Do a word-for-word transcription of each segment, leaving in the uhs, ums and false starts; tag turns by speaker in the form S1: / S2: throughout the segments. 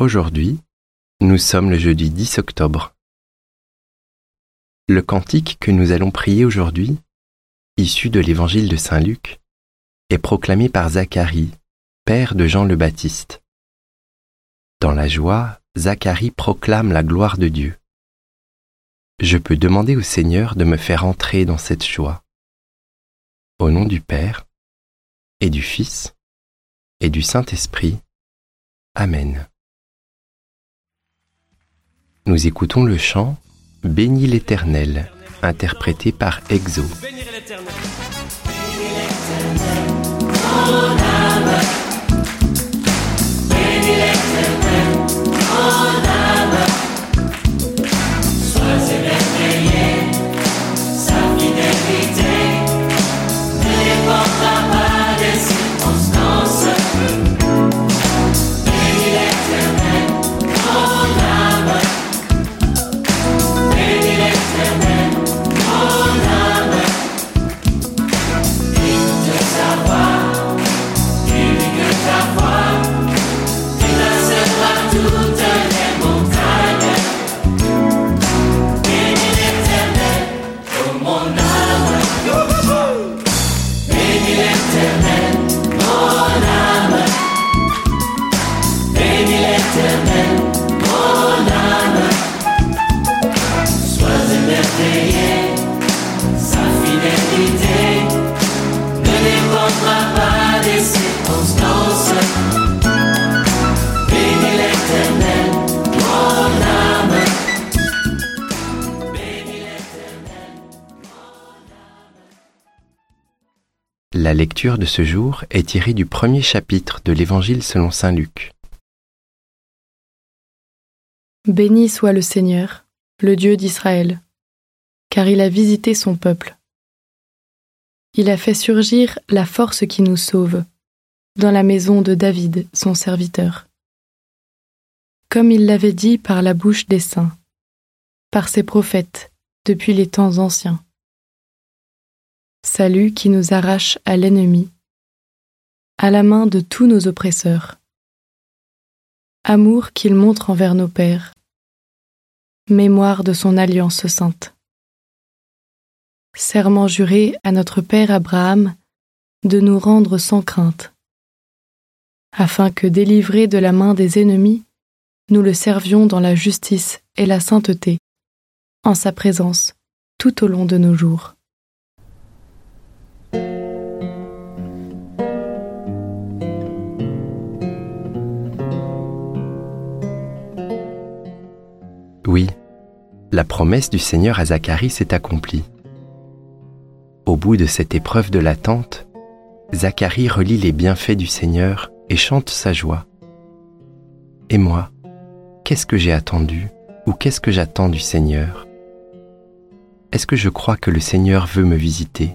S1: Aujourd'hui, nous sommes le jeudi dix octobre. Le cantique que nous allons prier aujourd'hui, issu de l'évangile de saint Luc, est proclamé par Zacharie, père de Jean le Baptiste. Dans la joie, Zacharie proclame la gloire de Dieu. Je peux demander au Seigneur de me faire entrer dans cette joie. Au nom du Père, et du Fils, et du Saint-Esprit. Amen. Nous écoutons le chant « Bénis l'Éternel » interprété par Exo.
S2: Bénirez l'Éternel. Bénis l'Éternel, mon âme. Bénis l'Éternel, mon âme. Sois émerveillé, sa fidélité ne dépendra pas des circonstances. Bénis l'Éternel, mon âme. Bénis l'Éternel, mon âme. Écoute sa voix, divulgue ta foi, tu passeras toutes les montagnes. Bénis l'Éternel, oh mon âme. Bénis l'Éternel, mon âme. Bénis l'Éternel, mon âme. Sois émerveillé, sa fidélité ne dépendra pas des circonstances. Bénis l'Éternel, mon âme. Bénis l'Éternel, mon âme.
S1: La lecture de ce jour est tirée du premier chapitre de l'Évangile selon saint Luc.
S3: Béni soit le Seigneur, le Dieu d'Israël, car il a visité son peuple. Il a fait surgir la force qui nous sauve, dans la maison de David, son serviteur. Comme il l'avait dit par la bouche des saints, par ses prophètes, depuis les temps anciens. Salut qui nous arrache à l'ennemi, à la main de tous nos oppresseurs. Amour qu'il montre envers nos pères, mémoire de son alliance sainte. Serment juré à notre père Abraham de nous rendre sans crainte, afin que, délivrés de la main des ennemis, nous le servions dans la justice et la sainteté, en sa présence, tout au long de nos jours.
S1: Oui, la promesse du Seigneur à Zacharie s'est accomplie. Au bout de cette épreuve de l'attente, Zacharie relit les bienfaits du Seigneur et chante sa joie. Et moi, qu'est-ce que j'ai attendu ou qu'est-ce que j'attends du Seigneur? Est-ce que je crois que le Seigneur veut me visiter?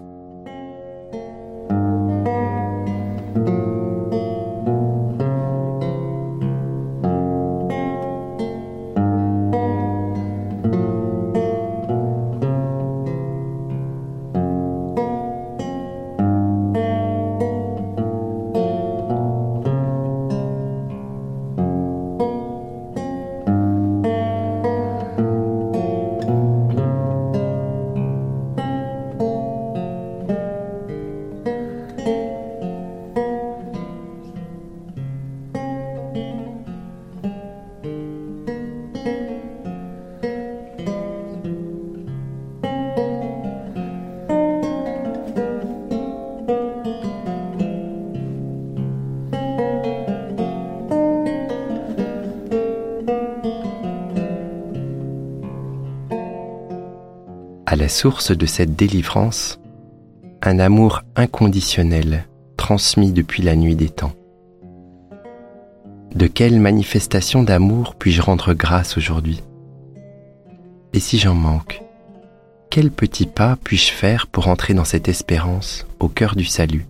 S1: À la source de cette délivrance, un amour inconditionnel transmis depuis la nuit des temps. De quelle manifestation d'amour puis-je rendre grâce aujourd'hui? Et si j'en manque, quel petit pas puis-je faire pour entrer dans cette espérance au cœur du salut?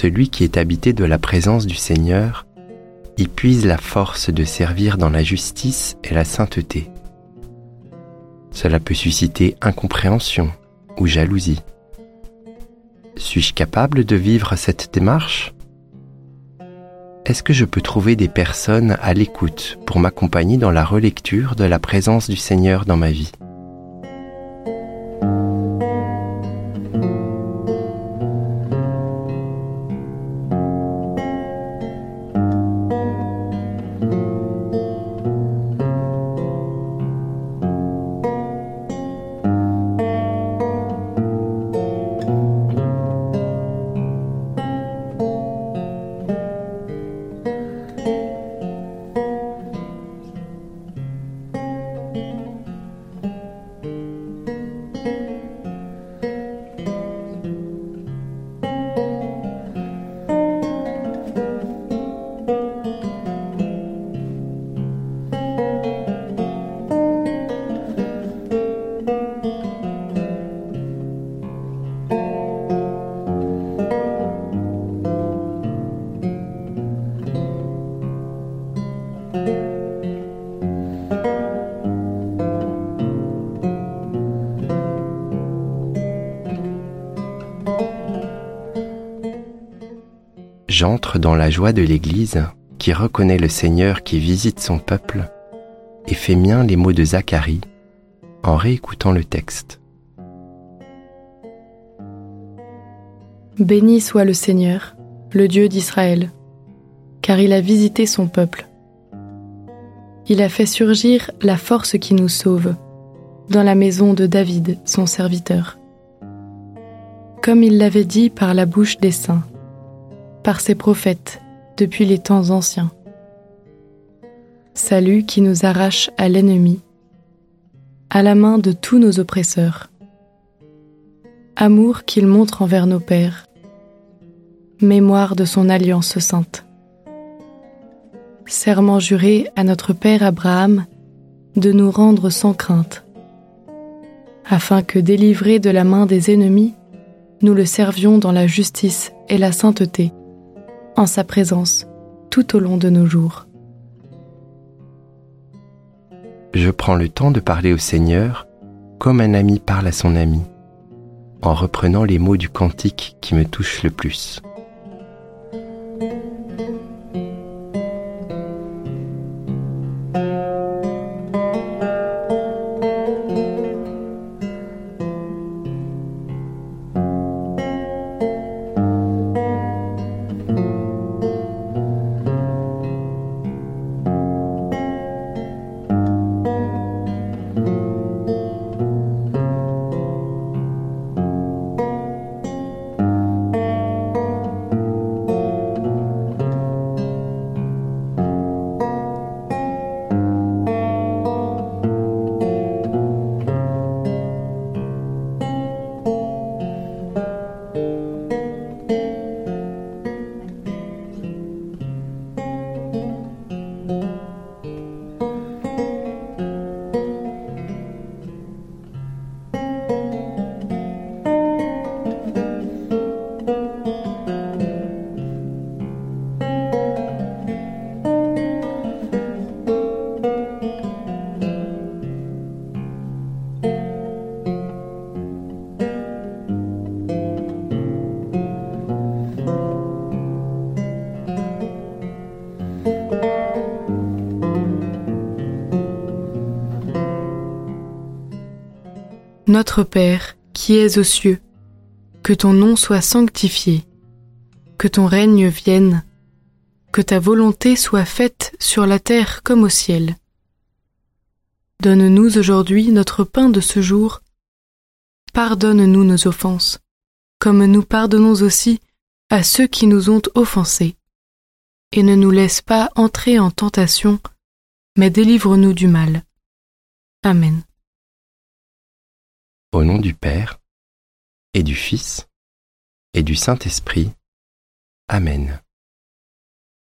S1: Celui qui est habité de la présence du Seigneur y puise la force de servir dans la justice et la sainteté. Cela peut susciter incompréhension ou jalousie. Suis-je capable de vivre cette démarche ? Est-ce que je peux trouver des personnes à l'écoute pour m'accompagner dans la relecture de la présence du Seigneur dans ma vie ? J'entre dans la joie de l'Église qui reconnaît le Seigneur qui visite son peuple et fait mien les mots de Zacharie en réécoutant le texte.
S3: Béni soit le Seigneur, le Dieu d'Israël, car il a visité son peuple. Il a fait surgir la force qui nous sauve dans la maison de David, son serviteur. Comme il l'avait dit par la bouche des saints, par ses prophètes depuis les temps anciens. Salut qui nous arrache à l'ennemi, à la main de tous nos oppresseurs. Amour qu'il montre envers nos pères, mémoire de son alliance sainte. Serment juré à notre père Abraham de nous rendre sans crainte, afin que, délivrés de la main des ennemis, nous le servions dans la justice et la sainteté, en sa présence tout au long de nos jours.
S1: Je prends le temps de parler au Seigneur comme un ami parle à son ami, en reprenant les mots du cantique qui me touchent le plus.
S3: Notre Père, qui es aux cieux, que ton nom soit sanctifié, que ton règne vienne, que ta volonté soit faite sur la terre comme au ciel. Donne-nous aujourd'hui notre pain de ce jour. Pardonne-nous nos offenses, comme nous pardonnons aussi à ceux qui nous ont offensés. Et ne nous laisse pas entrer en tentation, mais délivre-nous du mal. Amen.
S1: Au nom du Père, et du Fils, et du Saint-Esprit. Amen.